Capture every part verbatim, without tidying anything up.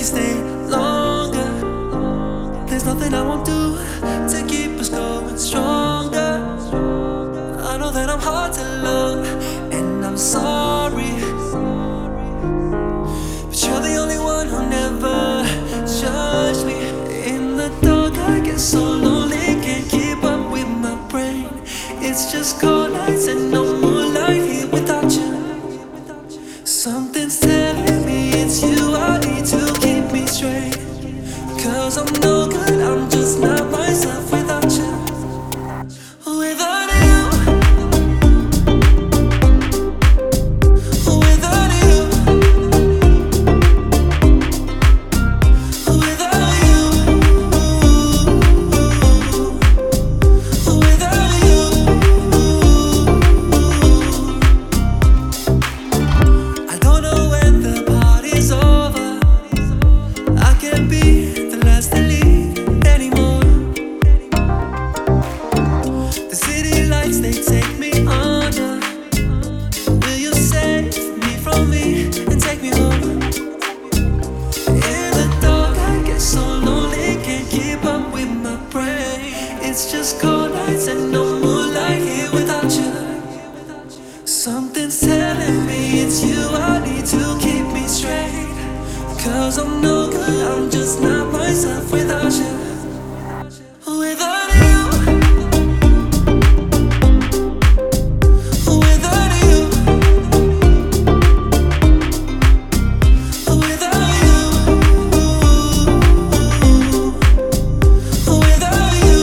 you stay longer. There's nothing I won't do to keep us going stronger. I know that I'm hard to love, and I'm sorry, but you're the only one who never judged me. In the dark I get so lonely, can't keep up with my brain. It's just cold nights and no moonlight here without you. Something's telling me it's you I need to keep me straight. Cause I'm no good, I'm just not myself without you. Without you, without you, without you, without you. I don't know when the party's over. I can't be the last to leave anymore. The city lights, they take me under. Will you save me from me and take me home? In the dark I get so lonely, can't keep up with my brain. It's just cold nights and no moonlight here without you. Something's telling me it's you I need to keep me straight. Cause I'm no good, I'm just not myself without you. Without you, without you, without you, without you.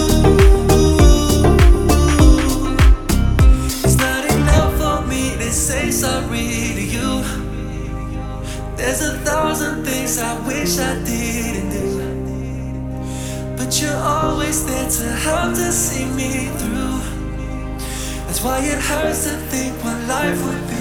It's not enough for me to say sorry to you. There's a thousand things I wish I didn't do, but you're always there to help to see me through. That's why it hurts to think what life would be